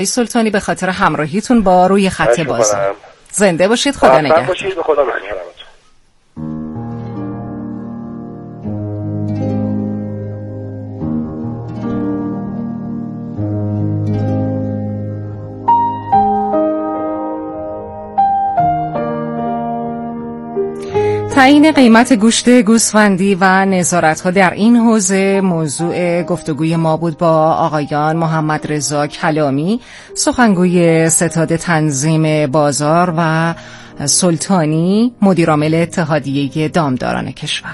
سلطانی به خاطر همراهیتون با روی خط بازار. زنده باشید، خدا نگهدار. باشید، به خدا نگهدار. تعیین قیمت گوشت گوسفندی و نظارت‌ها در این حوزه موضوع گفتگوی ما بود با آقایان محمد رضا کلامی، سخنگوی ستاد تنظیم بازار، و سلطانی، مدیرعامل اتحادیه دامداران کشور.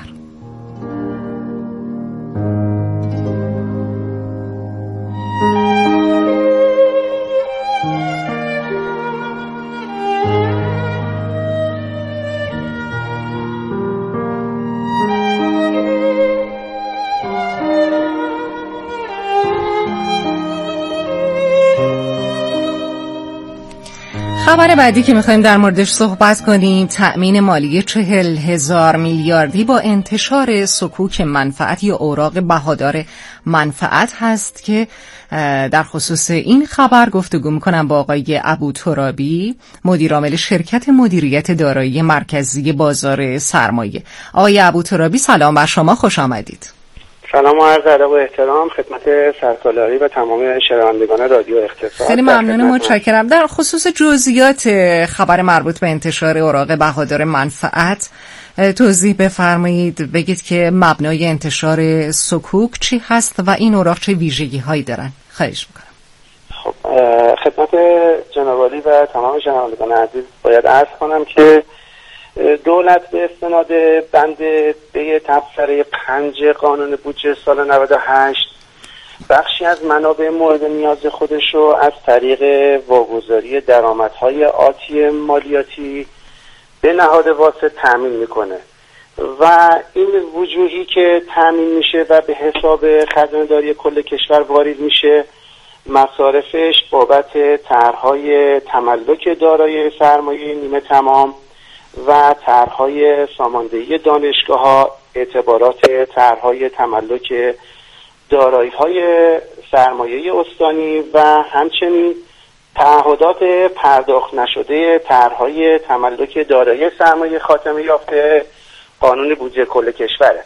خبر بعدی که میخوایم در موردش صحبت کنیم تأمین مالی 40,000 میلیاردی با انتشار صکوک منفعت یا اوراق بهادار منفعت هست که در خصوص این خبر گفتگو میکنم با آقای ابوترابی، مدیرعامل شرکت مدیریت دارایی مرکزی بازار سرمایه. آقای ابوترابی سلام بر شما، خوش آمدید. سلام و عرض ادب و احترام خدمت سرکالاری و تمام شنوندگان رادیو اقتصاد. خیلی ممنون، متشکرم. در خصوص جزئیات خبر مربوط به انتشار اوراق بهادار منفعت توضیح بفرمایید، بگید که مبنای انتشار صکوک چی هست و این اوراق چه ویژگی هایی دارن. خواهش میکنم. خب خدمت جناب عالی و تمام شنوندگان عزیز باید عرض کنم که دولت به استناد بند به تبصره 5 قانون بودجه سال 98 بخشی از منابع مورد نیاز خودش رو از طریق واگذاری درآمدهای آتی مالیاتی به نهاد واسط تامین میکنه و این وجوهی که تامین میشه و به حساب خزانه‌داری کل کشور وارد میشه مصارفش بابت طرحهای تملک دارایی سرمایه نیمه تمام و طرحهای ساماندهی دانشگاه‌ها، اعتبارات طرحهای تملک دارایی‌های سرمایه استانی و همچنین تعهدات پرداخت نشده طرحهای تملک دارایی سرمایه خاتمه یافته قانون بودجه کل کشوره.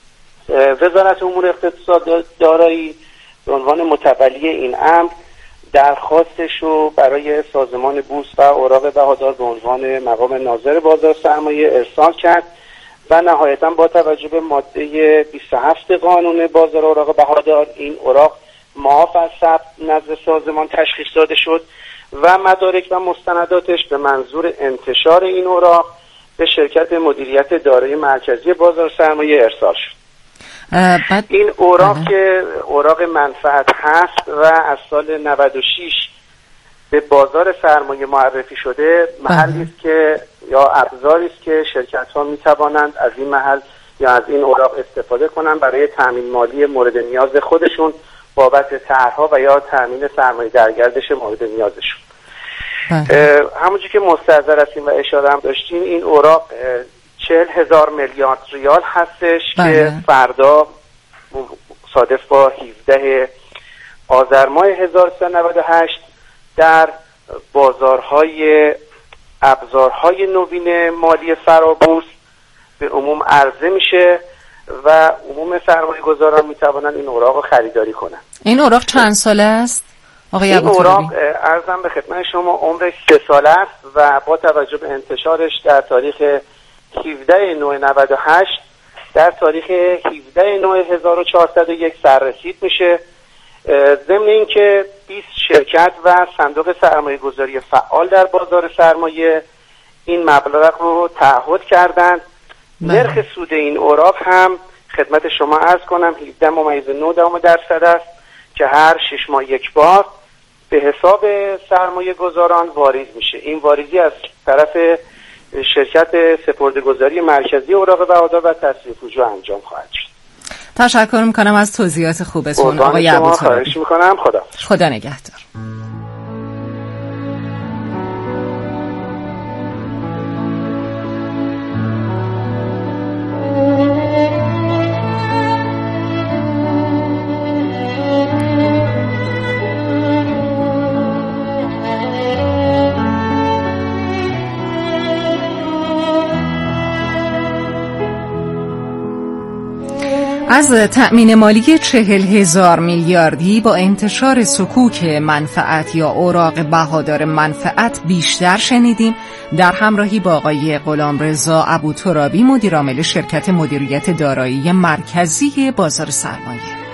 وزارت امور اقتصاد دارایی به عنوان متولی این امر درخواستش رو برای سازمان بورس و اوراق بهادار به عنوان مقام ناظر بازار سرمایه ارسال کرد و نهایتاً با توجه به ماده 27 قانون بازار اوراق بهادار این اوراق معاف از ثبت نزد سازمان تشخیص داده شد و مدارک و مستنداتش به منظور انتشار این اوراق به شرکت مدیریت دارایی مرکزی بازار سرمایه ارسال شد. این اوراق که اوراق منفعت هست و از سال 96 به بازار سرمایه معرفی شده، محلی است که یا ابزاری است که شرکت‌ها می‌توانند از این محل یا از این اوراق استفاده کنند برای تامین مالی مورد نیاز خودشون بابت طرح‌ها و یا تامین سرمایه درگردش مورد نیازشون. همونجوری که مستحضر هستیم و اشاره هم داشتیم این اوراق 40,000 میلیارد ریال هستش که فردا صادف با 17 آذر ماه 1398 در بازارهای ابزارهای نوین مالی فرابورس به عموم عرضه میشه و عموم سرمایه گذاران میتوانند این اوراق خریداری کنند. این اوراق چند ساله است؟ این اوراق عرضم به خدمت شما عمرش 3 ساله است و با توجه به انتشارش در تاریخ 17/9/98 در تاریخ 17/9/1401 سررسید میشه. ضمن اینکه 20 شرکت و صندوق سرمایه گذاری فعال در بازار سرمایه این مبلغ رو تعهد کردند. نرخ سود این اوراق هم خدمت شما عرض کنم 17.9% است که هر 6 ماه یک بار به حساب سرمایه گذاران واریز میشه. این واریزی از طرف شرکت سپرده‌گذاری مرکزی اوراق بهادار و تصرف وجوه انجام خواهد شد. تشکر میکنم از توضیحات خوبتون آقای ابوترابی. خواهش میکنم. خدا نگهدار. از تأمین مالی 40,000 میلیاردی با انتشار صکوک منفعت یا اوراق بهادار منفعت بیشتر شنیدیم، در همراهی با آقای غلامرضا ابوترابی، مدیر عامل شرکت مدیریت دارایی مرکزی بازار سرمایه.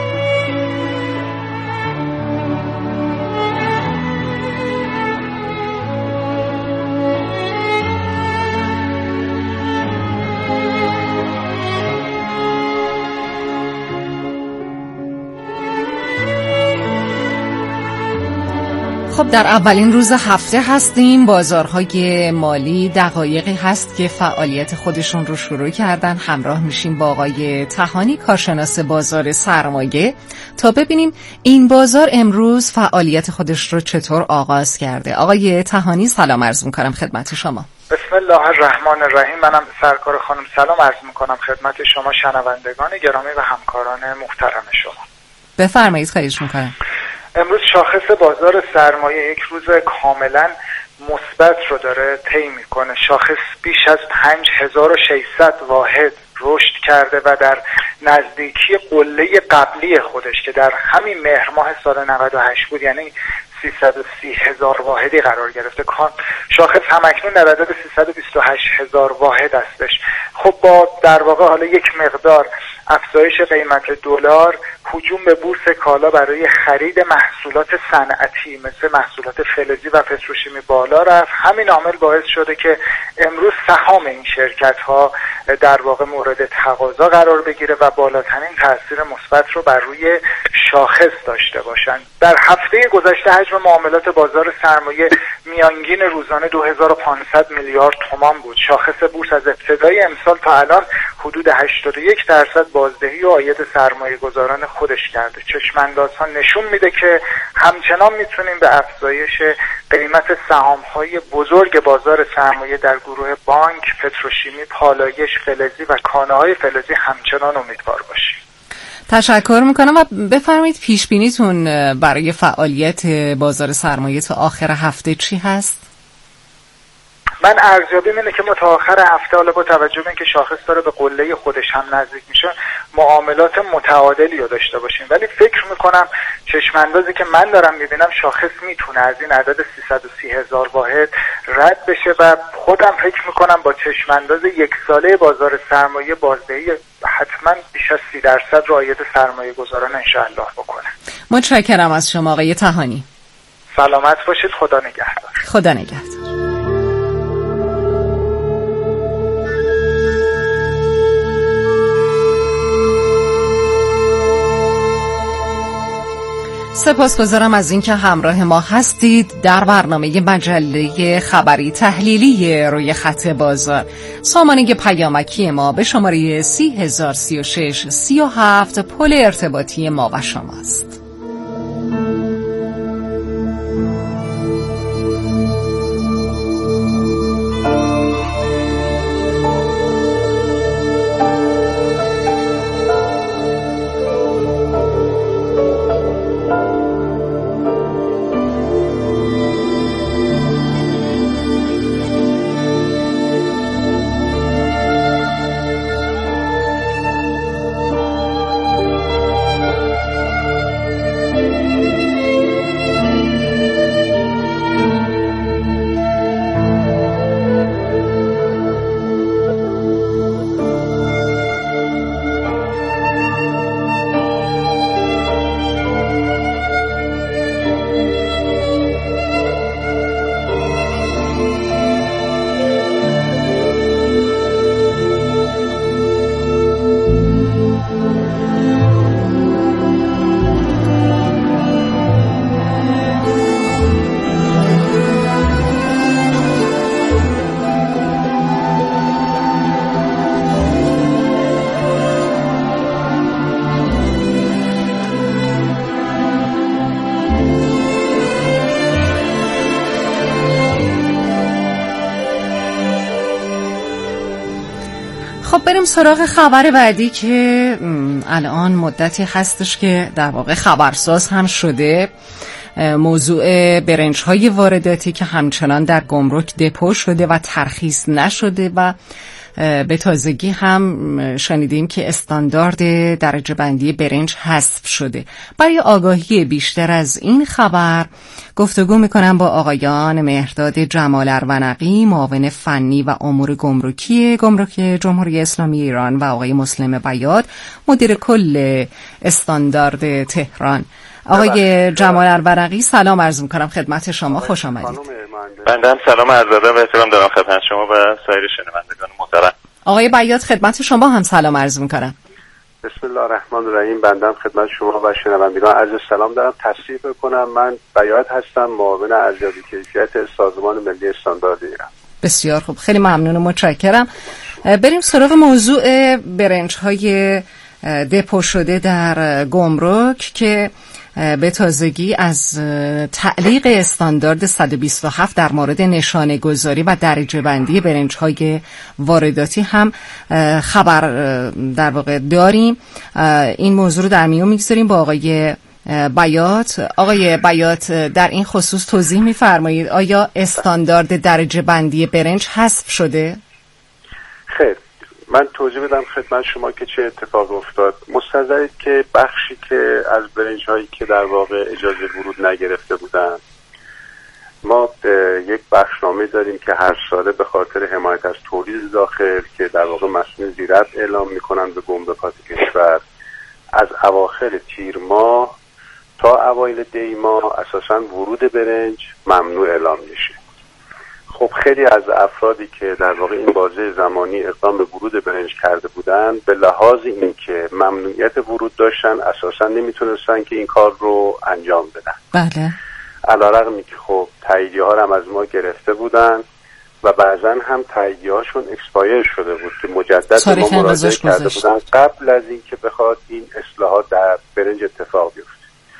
خب در اولین روز هفته هستیم. بازارهای مالی دقایقی هست که فعالیت خودشون رو شروع کردن. همراه میشیم با آقای طحانی، کارشناس بازار سرمایه، تا ببینیم این بازار امروز فعالیت خودش رو چطور آغاز کرده. آقای طحانی سلام عرض میکنم خدمت شما. بسم الله الرحمن الرحیم. منم سرکار خانم سلام عرض میکنم خدمت شما شنوندگان گرامی و همکاران محترم شما. بفرمایید. خواهش میکنم. امروز شاخص بازار سرمایه یک روز کاملا مثبت رو داره طی میکنه. شاخص بیش از 5600 واحد رشد کرده و در نزدیکی قله قبلی خودش که در همین مهر ماه سال 98 بود، یعنی 330,000 واحدی قرار گرفته. شاخص همکنون در عدد 328,000 واحد هستش. خب با در واقع حالا یک مقدار افزایش قیمت دلار، هجوم به بورس کالا برای خرید محصولات صنعتی مثل محصولات فلزی و پتروشیمی بالا رفت. همین عامل باعث شده که امروز سهام این شرکت ها در واقع مورد تقاضا قرار بگیره و بالاترین تاثیر مثبت رو بر روی شاخص داشته باشند. در هفته گذشته حجم معاملات بازار سرمایه میانگین روزانه 2500 میلیارد تومان بود. شاخص بورس از ابتدای امسال تا الان حدود 81% بازدهی و عاید سرمایه گذاران خودش کرده. چشم‌اندازها نشون میده که همچنان میتونیم به افزایش قیمت سهام‌های بزرگ بازار سرمایه در گروه بانک، پتروشیمی، پالایش، فلزی و کاناهای فلزی همچنان امیدوار باشیم. تشکر میکنم و بفرمایید پیش بینیتون برای فعالیت بازار سرمایه تا آخر هفته چی هست؟ من ارزیابیم اینه که ما تا آخر هفته، حالا با توجه به اینکه شاخص داره به قله خودش هم نزدیک میشه، معاملات متعادلی رو داشته باشیم. ولی فکر میکنم چشم اندازی که من دارم میبینم شاخص میتونه از این عدد 330,000 واحد رد بشه و خودم فکر میکنم با چشم انداز یک ساله بازار سرمایه بازدهی حتما بیش از 30% رو عاید سرمایه گذاران انشاءالله بکنه. متشکرم از شما آقای طحانی. سلامت باشید. خدا نگهدار. خدا نگهدار. سپاسگزارم از اینکه همراه ما هستید در برنامه مجله خبری تحلیلی روی خط بازار. سامانه پیامکی ما به شماره 3036 37 پل ارتباطی ما و شماست. خب بریم سراغ خبر بعدی که الان مدتی هستش که در واقع خبرساز هم شده. موضوع برنج‌های وارداتی که همچنان در گمرک دپو شده و ترخیص نشده و به تازگی هم شنیدیم که استاندارد درجه بندی برنج حذف شده. برای آگاهی بیشتر از این خبر گفتگو میکنم با آقایان مهرداد جمال ارونقی، معاون فنی و امور گمرکی گمرک جمهوری اسلامی ایران، و آقای مسلم بیات، مدیر کل استاندارد تهران. آقای جمال ارونقی، سلام عرض میکنم خدمت شما، خوش آمدید. بنده هم سلام عرض ادب و احترام دارم خدمت شما و سایر شنوندگان محترم. آقای بیات، خدمت شما هم سلام عرض میکنم. بسم الله الرحمن الرحیم. بنده هم خدمت شما و شنوندگان عرض سلام دارم. تصریح کنم من بیات هستم، معاون ارزیابی کیفیت سازمان ملی استاندارد ایران. بسیار خوب، خیلی ممنون و متشکرم. بریم سراغ موضوع برنج‌های دپو شده در گمرک که به تازگی از تعلیق استاندارد 127 در مورد نشانه گذاری و درجه بندی برنج‌های وارداتی هم خبر در واقع داریم. این موضوع رو در میون میگذاریم با آقای بیات. آقای بیات، در این خصوص توضیح می‌فرمایید آیا استاندارد درجه بندی برنج حذف شده؟ خیر، من توضیح بدم خدمت شما که چه اتفاق افتاد. مستحضرید که بخشی که از برنج هایی که در واقع اجازه ورود نگرفته بودن، ما یک بخشنامه داریم که هر ساله به خاطر حمایت از تولید داخل که در واقع مسئول زیرت اعلام میکنن به گمرکات کشور، از اواخر تیر ماه تا اوایل دی ماه اساساً ورود برنج ممنوع اعلام میشه. خب خیلی از افرادی که در واقع این بازه زمانی اقدام به ورود برنج کرده بودن، به لحاظ این که ممنوعیت ورود داشتن اساسا نمیتونستن که این کار رو انجام بدن. بله. علیرغمی که خب تاییدیه ها هم از ما گرفته بودن و بعضا هم تاییدیه هاشون اکسپایر شده بود که مجدد به ما مراجعه کرده بودن قبل از این که بخواد این اصلاحات در برنج اتفاق بیفته.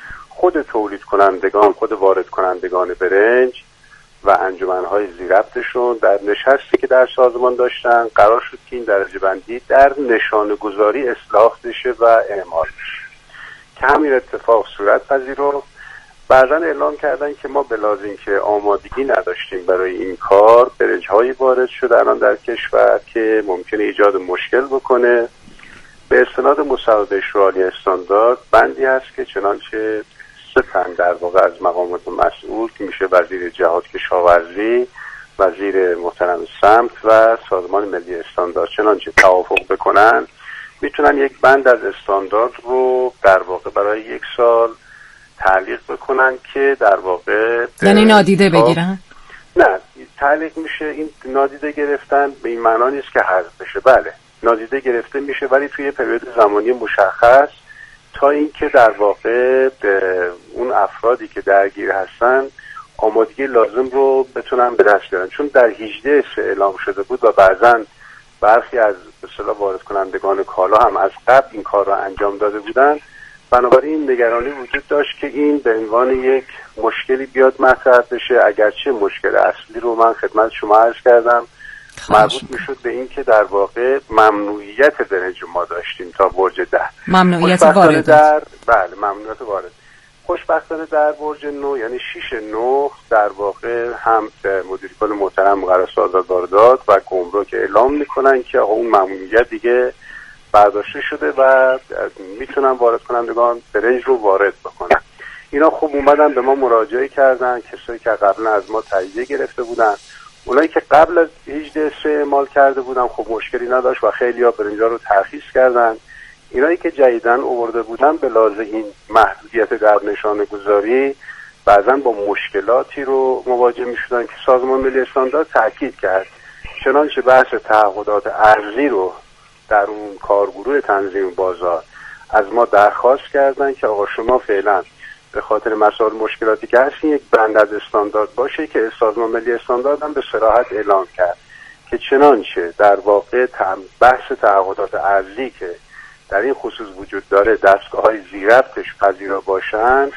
خود تولید کنندگان، خود وارد کنندگان برنج و انجمنهای زیربطشون در نشستی که در سازمان داشتن قرار شد که این درجه بندی در نشانه گذاری اصلاح بشه و اعمال بشه که همین اتفاق صورت پذیرفت. بعضا اعلام کردن که ما بلاز این که آمادگی نداشتیم برای این کار، برنج‌هایی وارد شده الان در کشور که ممکنه ایجاد مشکل بکنه. به استناد مصوبه شورای استاندارد بندی هست که چنانچه 3 تن در واقع از مقامات مسئول که میشه وزیر جهاد کشاورزی، وزیر محترم سمت و سازمان ملی استاندارد، چنانچه توافق بکنن میتونن یک بند از استاندارد رو در واقع برای 1 سال تعلیق بکنن که در واقع یعنی نادیده بگیرن؟ نه، تعلیق میشه. این نادیده گرفتن به این معنا نیست که حذف بشه. بله، نادیده گرفته میشه ولی توی پریود زمانی مشخص تا اینکه در واقع اون افرادی که درگیر هستن آمادگی لازم رو بتونن به دست بیارن. چون در 18 اعلام شده بود و بعضا برخی از به اصطلاح وارد کنندگان کالا هم از قبل این کار رو انجام داده بودن، بنابراین نگرانی وجود داشت که این به عنوان یک مشکلی بیاد مطرح بشه. اگرچه مشکل اصلی رو من خدمت شما عرض کردم، مربوط میشد به این که در واقع ممنوعیت برنج ما داشتیم تا برج 10. ممنوعیت وارد. بله، ممنوعیت وارد. خوشبختانه در برج 9 یعنی 6/9 در واقع هم مدیر کل محترم مقررات آزاد واردات و گمرک اعلام میکنن که اون ممنوعیت دیگه برداشته شده و میتونن وارد کنندگان برنج رو وارد بکنن. اینا خوب اومدن به ما مراجعه کردن، کسایی که قبلا از ما تاییدیه گرفته بودن. اونایی که قبل از 18 اعمال کرده بودن خب مشکلی نداشت و خیلی‌ها برنج‌ها رو ترخیص کردن. اینایی که جدیداً آورده بودن به لحاظ این محدودیت در نشانه گذاری بعضاً با مشکلاتی رو مواجه می‌شدن که سازمان ملی استاندارد تاکید کرد. چنانچه بحث تعهدات ارزی رو در اون کارگروه تنظیم بازار از ما درخواست کردن که آقا شما فعلاً به خاطر مسائل مشکلاتی که هست یک بند از استاندارد باشه که سازمان ملی استاندارد هم به صراحت اعلام کرد که چنانچه در واقع بحث تعهدات ارزی که در این خصوص وجود داره دستگاه‌های زیربطش پذیرا باشن،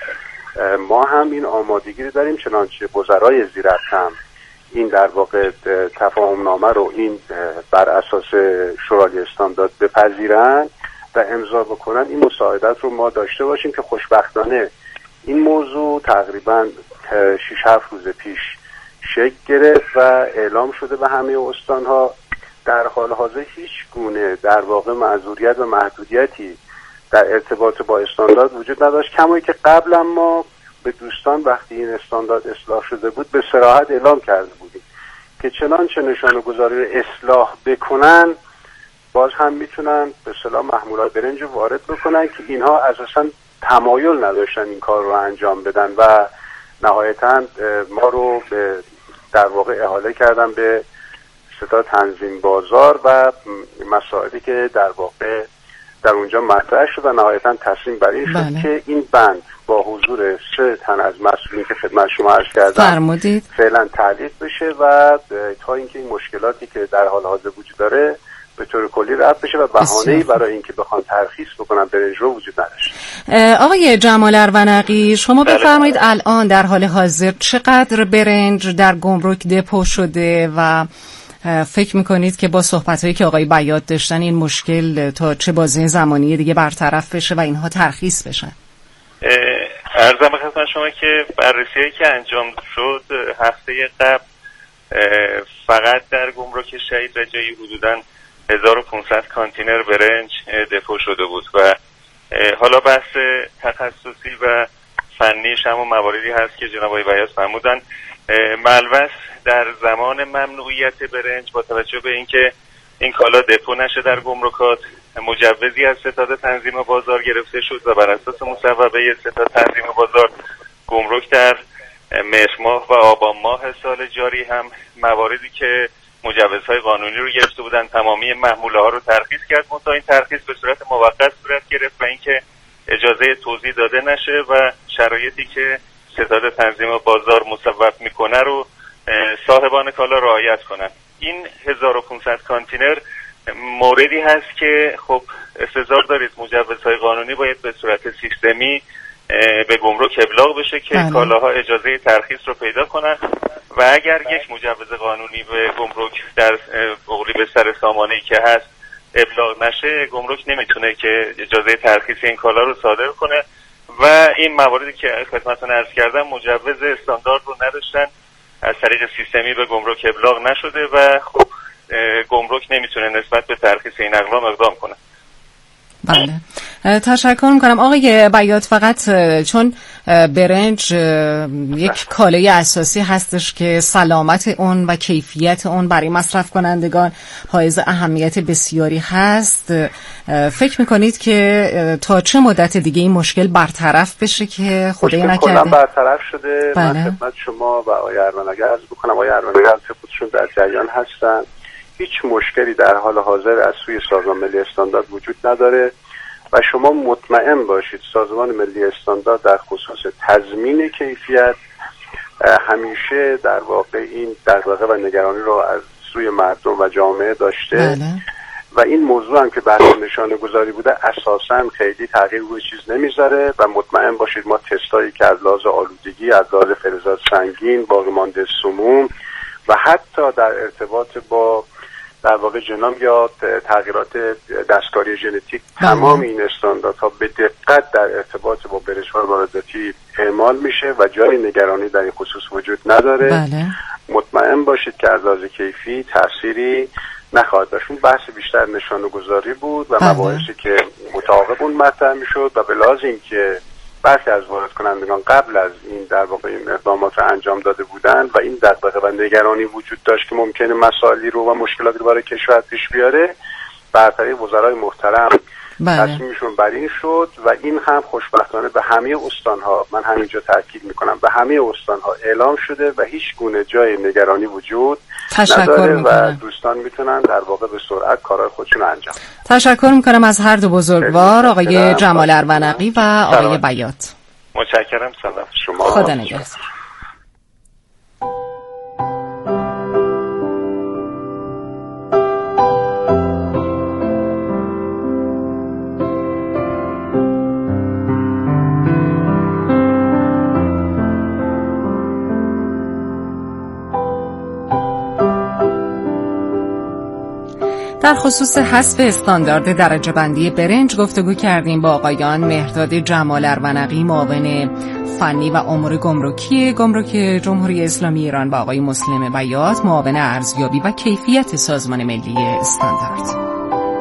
ما هم این آمادگی رو داریم. چنانچه وزرای زیربط هم این در واقع تفاهم نامه رو این بر اساس شورای استاندارد بپذیرن و امضا بکنن، این مساعدت رو ما داشته باشیم که خوشبختانه این موضوع تقریبا 6-7 روز پیش شکل گرفت و اعلام شده به همه استانها در حال حاضر هیچ گونه در واقع معذوریت و محدودیتی در ارتباط با استاندارد وجود نداشت، کما که قبلا ما به دوستان وقتی این استاندارد اصلاح شده بود به صراحت اعلام کرده بودیم که چنانچه نشانه‌گذاری رو اصلاح بکنن باز هم میتونن به اصطلاح محمولات برنج رو وارد بکنن که اینها اساسا تمایل نداشتن این کار رو انجام بدن و نهایتاً ما رو به در واقع احاله کردن به ستاد تنظیم بازار و مسائلی که در واقع در اونجا مطرح شد و نهایتاً تصمیم بر این شد که این بند با حضور 3 تن از مسئولین که خدمت شما عرض کردم فعلا تعلیق بشه و تا اینکه این مشکلاتی که در حال حاضر وجود داره به طور کلی رفع بشه و بهانه‌ای برای اینکه بخوان ترخیص بکنن برنج رو وجود نداره. آقای جمال ارونقی، شما بفرمایید الان در حال حاضر چقدر برنج در گمرک دپو شده و فکر میکنید که با صحبت‌هایی که آقای بیات داشتن این مشکل تا چه بازه زمانی دیگه برطرف بشه و اینها ترخیص بشن؟ عرضم خدمت شما که بررسی‌هایی که انجام شد هفته قبل فقط در گمرک شهید رجایی حدوداً 1500 کانتینر برنج دپو شده بود و حالا بحث تخصصی و فنیش هم مواردی هست که جناب آقای بیات فرمودن. ملوث در زمان ممنوعیت برنج با توجه به اینکه این کالا دپو نشه در گمرکات مجوزی از ستاد تنظیم بازار گرفته شد و بر اساس مصوبه ستاد تنظیم بازار گمرک در مهر ماه و آبان ماه سال جاری هم مواردی که مجوزهای قانونی رو گرفته بودن تمامی محموله ها رو ترخیص کرد، منتها این ترخیص به صورت موقت صورت گرفت و اینکه اجازه توزیع داده نشه و شرایطی که ستاد تنظیم بازار مصوب میکنه رو صاحبان کالا رعایت کنن. این 1500 کانتینر موردی هست که خب استحضار دارید مجوزهای قانونی باید به صورت سیستمی به گمرک ابلاغ بشه که کالاها اجازه ترخیص رو پیدا کنن و اگر یک مجوز قانونی به گمرک در قولی به سر سامانه‌ای که هست ابلاغ نشه گمرک نمیتونه که اجازه ترخیص این کالا رو صادر کنه و این مواردی که خدمتتون عرض کردم مجوز استاندارد رو نداشتن، از طریق سیستمی به گمرک ابلاغ نشده و خب گمرک نمیتونه نسبت به ترخیص این اقلام اقدام کنه. بله، تشکر میکنم آقای بیات. فقط چون برنج یک کالای اساسی هستش که سلامت اون و کیفیت اون برای مصرف کنندگان حائز اهمیت بسیاری هست، فکر میکنید که تا چه مدت دیگه این مشکل برطرف بشه که خدای نکرده؟ کلا برطرف شده. من خدمت شما و آقای ارونقی عرض بکنم، آقای ارونقی خودشون در جریان هستن. هیچ مشکلی در حال حاضر از سوی سازمان ملی استاندارد وجود نداره و شما مطمئن باشید سازمان ملی استاندارد در خصوص تضمین کیفیت همیشه در واقع این دغدغه و نگرانی رو از سوی مردم و جامعه داشته و این موضوع هم که بحث نشانه گذاری بوده اساساً خیلی تغییر روی چیز نمیذاره و مطمئن باشید ما تستایی که از لحاظ آلودگی، از لحاظ فلزات سنگین، باقی مانده سموم و حتی در ارتباط با در واقع ژنوم یا تغییرات دستکاری ژنتیک تمام این استانداردها به دقت در ارتباط با برنج‌های وارداتی اعمال میشه و جای نگرانی در این خصوص وجود نداره. مطمئن باشید که از لحاظ کیفی تأثیری نخواهد داشت. بحث بیشتر نشانه‌گذاری بود و مباحثی که متعاقب اون مطرح میشد و به لحاظ اینکه برخی از وارد کنندگان قبل از این در واقع این اقدامات رو انجام داده بودند و این دغدغه و نگرانی وجود داشت که ممکنه مسائلی رو و مشکلاتی رو برای کشور پیش بیاره، بر طریق وزرای محترم تصمیمشون بر این شد و این هم خوشبختانه به همه استانها، من همینجا تاکید میکنم، به همه استانها اعلام شده و هیچ گونه جای نگرانی وجود نداره و دوستان میتونن در واقع به سرعت کارهای خودشون انجام. تشکر میکنم از هر دو بزرگوار، آقای جمال ارونقی و آقای بیات. متشکرم. سلام شما. خدا نگهدار. در خصوص حذف استاندارد درجه بندی برنج گفتگو کردیم با آقایان مهرداد جمال ارونقی، معاون فنی و امور گمرکی گمرک جمهوری اسلامی ایران، و آقای مسلم بیات، معاون ارزیابی و کیفیت سازمان ملی استاندارد.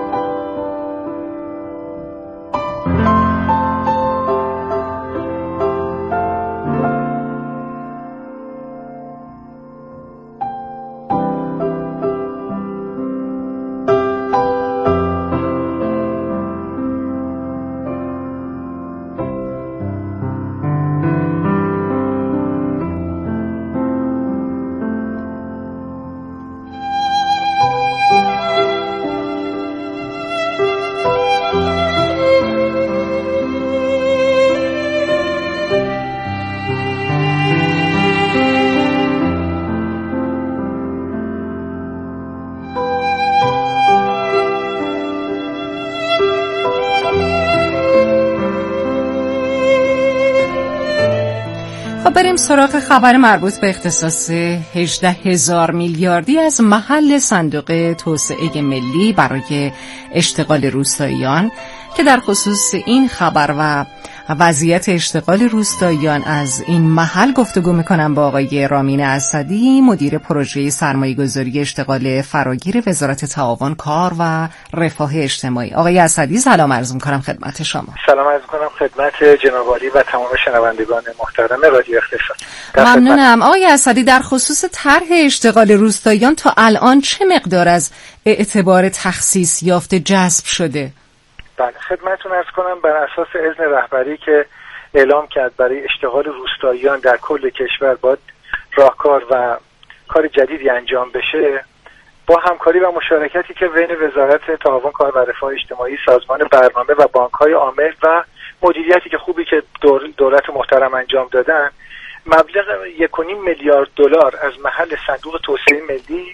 بریم سراغ خبر مربوط به اختصاص 18,000 میلیاردی از محل صندوق توسعه ملی برای اشتغال روستاییان که در خصوص این خبر و وضعیت اشتغال روستاییان از این محل گفتگو میکنم با آقای رامین اسدی، مدیر پروژه سرمایه‌گذاری اشتغال فراگیر وزارت تعاون، کار و رفاه اجتماعی. آقای اسدی سلام عرض میکنم خدمت شما. سلام عرض میکنم خدمت جناب عالی و تمام شنوندگان محترم رادیو اقتصاد. ممنونم. آقای اسدی، در خصوص طرح اشتغال روستاییان تا الان چه مقدار از اعتبار تخصیص یافته جذب شده؟ بله، خدمتتون عرض کنم بر اساس اذن رهبری که اعلام کرد برای اشتغال روستاییان در کل کشور باید راهکار و کار جدیدی انجام بشه، با همکاری و مشارکتی که بین وزارت تعاون، کار و رفاه اجتماعی، سازمان برنامه و بانک‌های عامل و مدیریتی که خوبی که دولت محترم انجام دادن، مبلغ 1.5 میلیارد دلار از محل صندوق توسعه ملی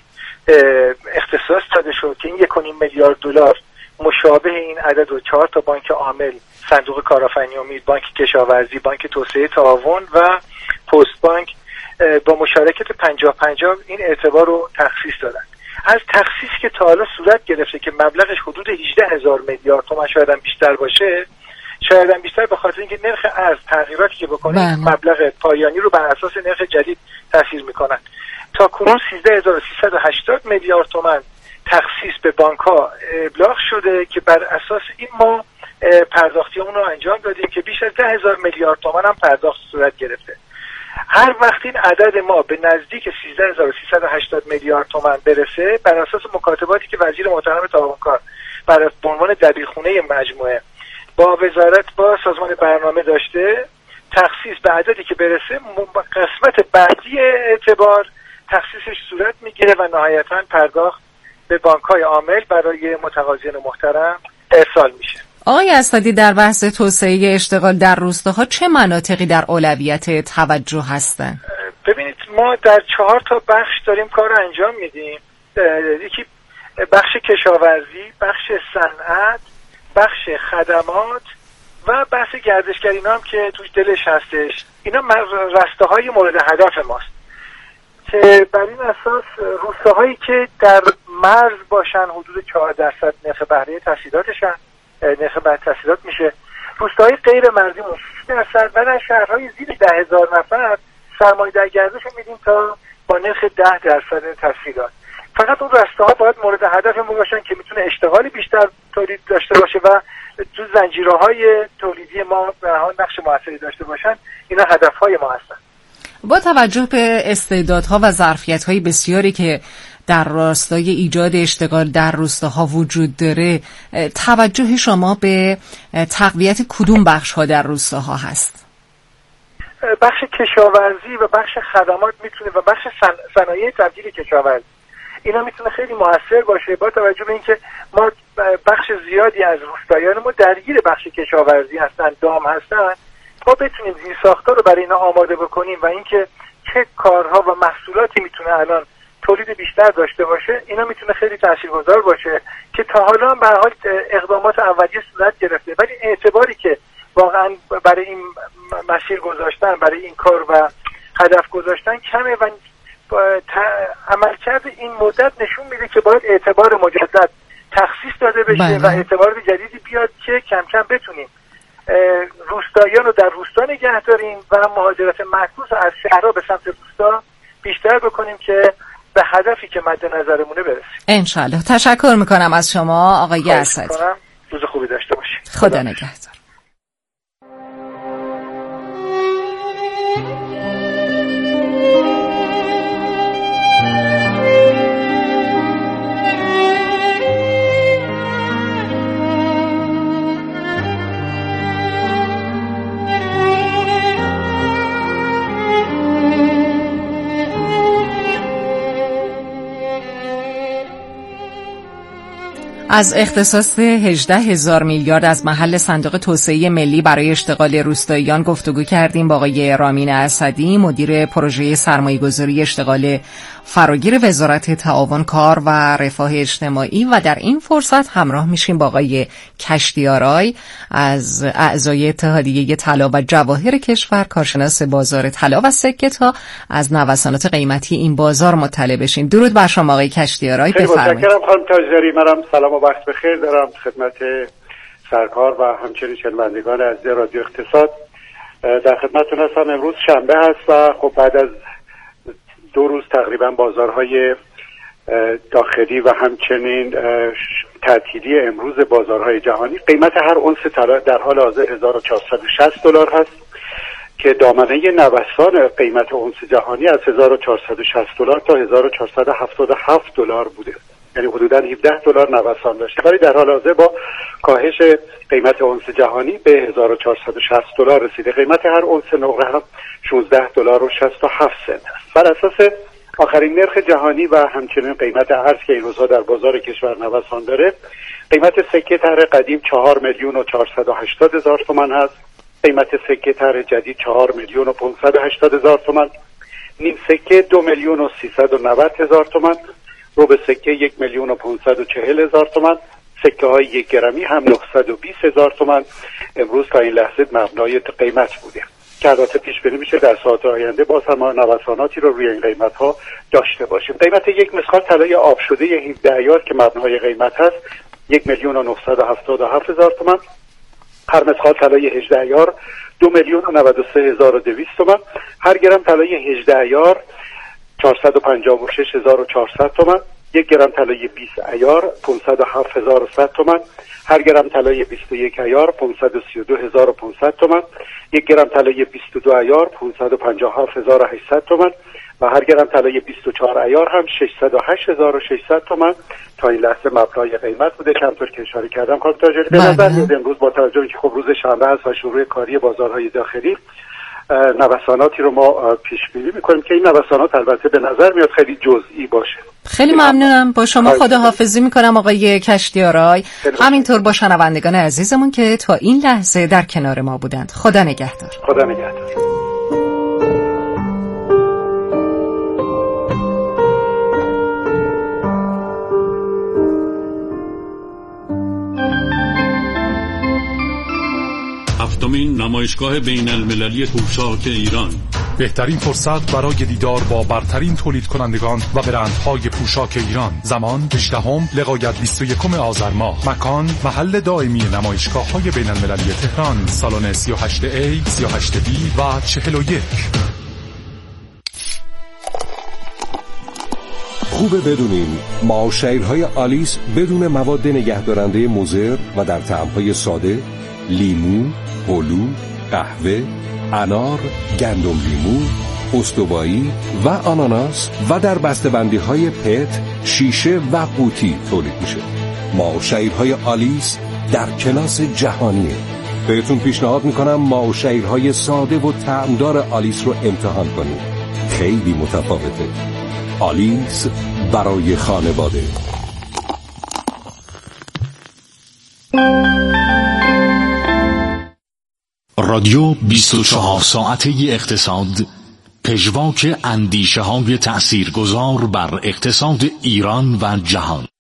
اختصاص داده شد که این 1.5 میلیارد دلار مشابه این عدد و 4 تا بانک عامل، صندوق کارآفرینی امید، بانک کشاورزی، بانک توسعه تعاون و پست بانک با مشارکت 50-50 این اعتبار رو تخصیص دادن. از تخصیص که تا حالا صورت گرفته که مبلغش حدود 18,000 میلیارد تومان، شاید هم بیشتر باشه، شاید هم بیشتر به خاطر اینکه نرخ ارز تغییراتی که بکنه مبلغ پایانی رو بر اساس نرخ جدید تاثیر میکنن. تا کنون 13,380 میلیارد تومان تخصیص به بانک‌ها ابلاغ شده که بر اساس این ما پرداختی اون رو انجام دادیم که بیش از 10,000 میلیارد تومان هم پرداخت صورت گرفته. هر وقت این عدد ما به نزدیک 13,380 میلیارد تومان برسه، بر اساس مکاتباتی که وزیر محترم تعاون کار به عنوان دبیرخونه مجموعه با وزارت با سازمان برنامه داشته، تخصیص به عددی که برسه قسمت بعدی اعتبار تخصیصش صورت میگیره و نهایتاً پرداخت به بانک‌های عامل برای متقاضیان محترم ارسال میشه. آقای اسدی، در بحث توسعه اشتغال در روستاها چه مناطقی در اولویت توجه هستن؟ ببینید، ما در 4 تا بخش داریم کار رو انجام میدیم. یکی بخش کشاورزی، بخش صنعت، بخش خدمات و بحث گردشگری، اینا هم که توش دلش هستش. اینا رسته‌های مورد هدف ماست که بر این اساس روستاهایی که در مرز باشن حدود 4% نرخ بهره تسهیلاتشن، نرخ بهره تسهیلات میشه. روستاهای غیر مرزی 6% و در شهرهای زیر 10,000 نفر سرمایه‌داری گردش میدیم تا با نرخ 10% تسهیلات. فقط اون رسته‌ها باید مورد هدف ما باشن که میتونه اشتغالی بیشتر تولید داشته باشه و تو زنجیره‌های تولیدی ما به حال نقش موثری داشته باشن. اینا هدف‌های ما هستن. با توجه به استعدادها و ظرفیت‌های بسیاری که در راستای ایجاد اشتغال در روستاها وجود داره، توجه شما به تقویت کدوم بخش‌ها در روستاها هست؟ بخش کشاورزی و بخش خدمات میتونه و بخش صنایع تبدیل کشاورزی، اینا میتونه خیلی موثر باشه. با توجه به اینکه ما بخش زیادی از روستاییان ما درگیر بخش کشاورزی هستن، دام هستن، ما بتونیم زیرساخت‌ها رو برای اینا آماده بکنیم و اینکه چه کارها و محصولاتی میتونه الان تولید بیشتر داشته باشه، اینا میتونه خیلی تاثیرگذار باشه که تا حالا به هر حال اقدامات اولیه صورت گرفته، ولی اعتباری که واقعا برای این مسیر گذاشتن، برای این کار و هدف گذاشتن کمه و عملکرد این مدت نشون میده که باید اعتبار مجدد تخصیص داده بشه بله. و اعتبارات جدیدی بیاد که کم کم بتونیم روستاییان رو در روستا نگه داریم و مهاجرت معکوس از شهرها به سمت روستا بیشتر بکنیم که به هدفی که مد نظرمونه برسیم. انشالله. تشکر میکنم از شما آقای اسدی. روز خوبی داشته باشید. خدا نگهدار. از اختصاص 18,000 میلیارد از محل صندوق توسعه ملی برای اشتغال روستاییان گفتگو کردیم با آقای رامین اسدی، مدیر پروژه سرمایه‌گذاری اشتغال فراگیر وزارت تعاون کار و رفاه اجتماعی و در این فرصت همراه میشیم با آقای کشتیارای از اعضای اتحادیه طلا و جواهر کشور، کارشناس بازار طلا و سکه تا از نوسانات قیمتی این بازار مطلع بشیم. درود بر شما آقای کشتیارای، بفرمایید. متشکرم خانم تاجری. منم سلام و وقت بخیر دارم خدمت سرکار و همچنین شنوندگان عزیز رادیو اقتصاد. در خدمتتون هستم. امروز شنبه هست و خب بعد از 2 روز تقریبا بازارهای داخلی و همچنین تعطیلی امروز بازارهای جهانی، قیمت هر اونس طلا در حال حاضر $1460 هست که دامنه نوسان قیمت اونس جهانی از $1460 تا $1477 بوده، یعنی حدوداً $17 نوسان داشته، ولی در حال حاضر با کاهش قیمت اونس جهانی به $1460 رسیده. قیمت هر اونس نقره هم $16.67 است. بر اساس آخرین نرخ جهانی و همچنین قیمت ارز که این روزها در بازار کشور نوسان داره، قیمت سکه طرح قدیم 4,480,000 تومان هست، قیمت سکه طرح جدید 4,580,000 تومان، نیم سکه 2,390,000 تومان، ربع سکه 1,540,000 تومان، سکه های 1 گرمی هم 920,000 تومان امروز تا این لحظه مبنای قیمت بوده که البته پیش بینی میشه در ساعات آینده باز هم نوساناتی رو روی این قیمت ها داشته باشیم. قیمت یک مسخال طلای آب شده 17 عیار که مبنای قیمت هست 1,977,000 تومان، هر مسخال طلای 18 عیار 2,93,200 تومان، هر گرم طلای 18 عیار 456,400 تومان، 1 گرم طلای 20 عیار 507,100 تومان، هر گرم طلای 21 عیار 532,500 تومان، 1 گرم طلای 22 عیار 557,800 تومان و هر گرم طلای 24 عیار هم 608,600 تومان تا این لحظه مبنای قیمت بوده. چندطور که اشاره کردم خانم تاجری، به نظر میاد امروز با توجه به اینکه خب روز شنبه هست و شروع کاری بازارهای داخلی، نوساناتی رو ما پیش بینی میکنیم که این نوسانات البته به نظر میاد خیلی جزئی باشه. خیلی ممنونم. با شما خداحافظی میکنم آقای کشتیارای، همینطور با شنوندگان عزیزمون که تا این لحظه در کنار ما بودند. خدا نگهدار. خدا نگهدار. هفتمین نمایشگاه بین المللی پوشاک ایران، بهترین فرصت برای دیدار با برترین تولید کنندگان و برندهای پوشاک ایران. زمان 18 لغایت 21 آذر ماه. مکان محل دائمی نمایشگاه‌های بین المللی تهران، سالن 38A، 38B و 41. خوبه بدونین معاشرهای آلیس بدون مواد نگهدارنده مضر و در طعم‌های ساده، لیمو، هلو، قهوه، انار، گندم لیمو، استوایی و آناناس و در بسته‌بندی‌های پت، شیشه و قوطی تولید میشه. معاشرهای آلیس در کلاس جهانیه. بهتون پیشنهاد میکنم معاشرهای ساده و طعمدار آلیس رو امتحان کنید. خیلی متفاوته. آلیس برای خانواده. رادیو 24 ساعته اقتصاد، پژواک اندیشه‌های تأثیرگذار بر اقتصاد ایران و جهان.